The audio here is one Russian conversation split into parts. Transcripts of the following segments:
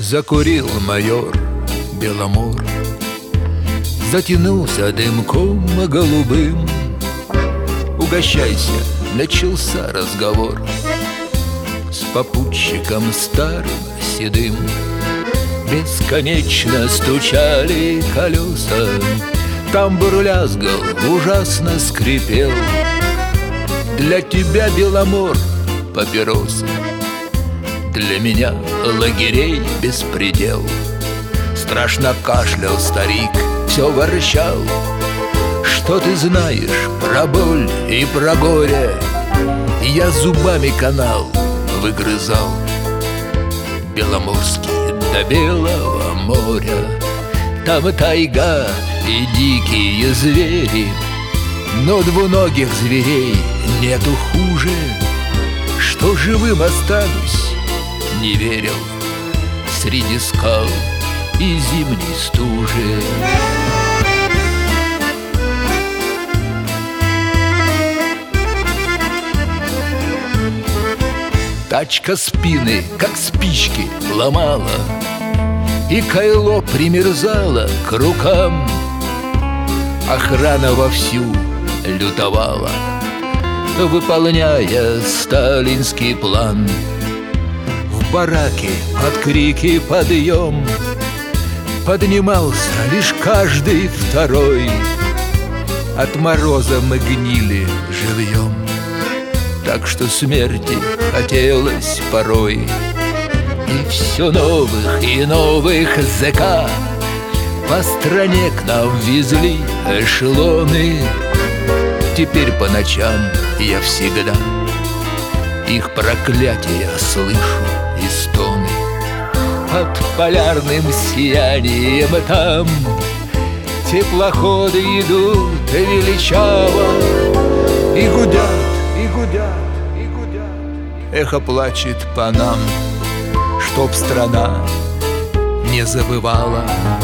Закурил майор Беломор, затянулся дымком голубым. Угощайся, начался разговор с попутчиком старым седым. Бесконечно стучали колеса, тамбур лязгал, ужасно скрипел. Для тебя, Беломор, папиросы, для меня лагерей беспредел. Страшно кашлял старик, все ворчал: что ты знаешь про боль и про горе? Я зубами канал выгрызал, Беломорский до Белого моря. Там тайга и дикие звери, но двуногих зверей нету хуже. Что живым останусь, не верил среди скал и зимней стужи. Тачка спины, как спички, ломала, и кайло примерзало к рукам. Охрана вовсю лютовала, выполняя сталинский план. В бараке под крики подъем поднимался лишь каждый второй. От мороза мы гнили живьем, так что смерти хотелось порой. И все новых и новых зэка по стране к нам везли эшелоны. Теперь по ночам я всегда их проклятия слышу и стоны. Под полярным сиянием там теплоходы идут величаво и гудят, и гудят, и гудят. Эхо плачет по нам, чтоб страна не забывала.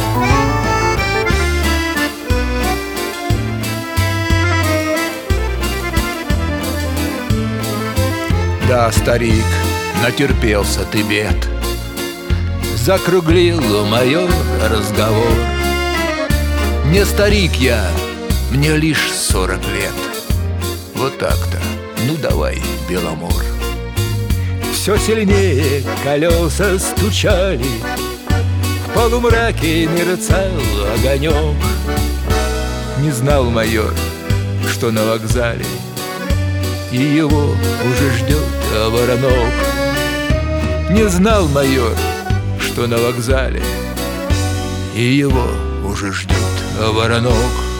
Да, старик, натерпелся ты бед, закруглил майор разговор. Не старик я, мне лишь 40 лет. Вот так-то, ну давай, Беломор. Все сильнее колеса стучали, в полумраке мерцал огонек. Не знал майор, что на вокзале и его уже ждет воронок. Не знал майор, что на вокзале и его уже ждет воронок.